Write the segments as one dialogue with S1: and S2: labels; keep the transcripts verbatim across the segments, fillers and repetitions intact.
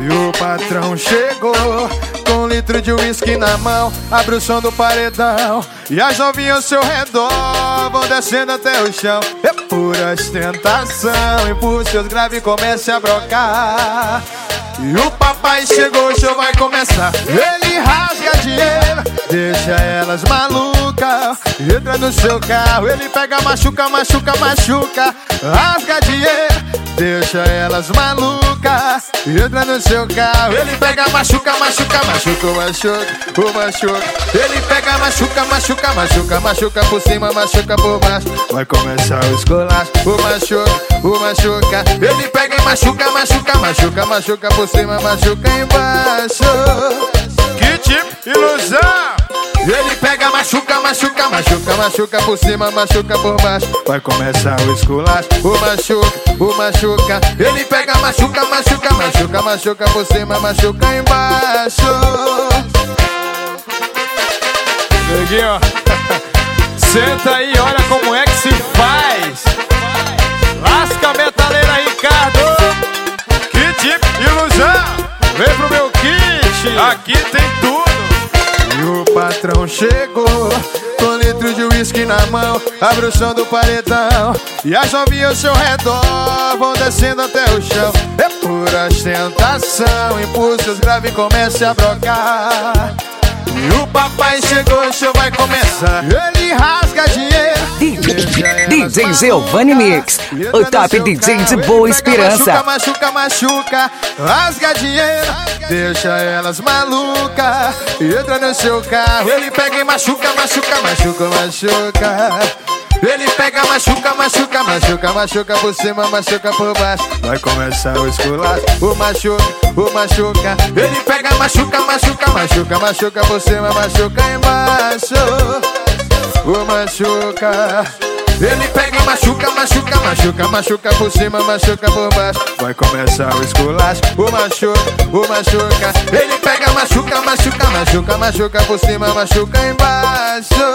S1: E o patrão chegou com um litro de uísque na mão, abre o som do paredão e as novinhas ao seu redor vão descendo até o chão. É pura ostentação, empurra seus graves e comece a brocar. E o papai chegou, o show vai começar. Ele rasga dinheiro, deixa elas malucas, entra no seu carro, ele pega, machuca, machuca, machuca. Rasga dinheiro, deixa elas malucas, entra no seu carro, ele pega, machuca, machuca, machuca, machuca, o machuca. Ele pega, machuca, machuca, machuca, machuca por cima, machuca por baixo. Vai começar o esculacho, o machuca, o machuca. Ele pega e machuca, machuca, machuca, machuca por cima, machuca embaixo. Que tipo ilusão! Ele pega, machuca, machuca, machuca, machuca por cima, machuca por baixo. Vai começar o esculacho, o machuca, o machuca. Ele pega, machuca, machuca, machuca, machuca por cima, machuca embaixo.
S2: Neguinho, senta aí, olha como é que se faz. Lasca a metaleira, Ricardo.
S1: Que tipo ilusão!
S2: Vem pro meu kit,
S1: aqui tem tudo. E o patrão chegou com um litro de uísque na mão, abre o som do paredão e as novinhas ao seu redor vão descendo até o chão. É pura ostentação, empurra seus graves e comece a brocar. E o papai chegou, o show vai começar. Ele rasga dinheiro,
S3: D J Giovanni Mix, o top D J de Boa Esperança.
S1: Machuca, machuca, machuca, rasga dinheiro, deixa elas malucas, entra no seu carro, ele pega e machuca, machuca, machuca, machuca. Ele pega, machuca, machuca, machuca, machuca por cima, machuca por baixo. Vai começar o esculacho, o machuca, o machuca. Ele pega, machuca, machuca, machuca, machuca por cima, machuca embaixo. O machuca. Ele pega e machuca, machuca, machuca, machuca por cima, machuca por baixo. Vai começar o esculacho, o machuca, o machuca. Ele pega, machuca, machuca, machuca, machuca por cima, machuca embaixo.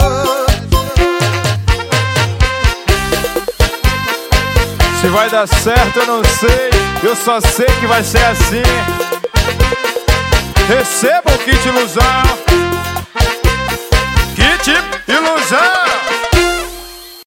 S2: Se vai dar certo eu não sei, eu só sei que vai ser assim. Receba o kit ilusão.
S1: Kit ilusão.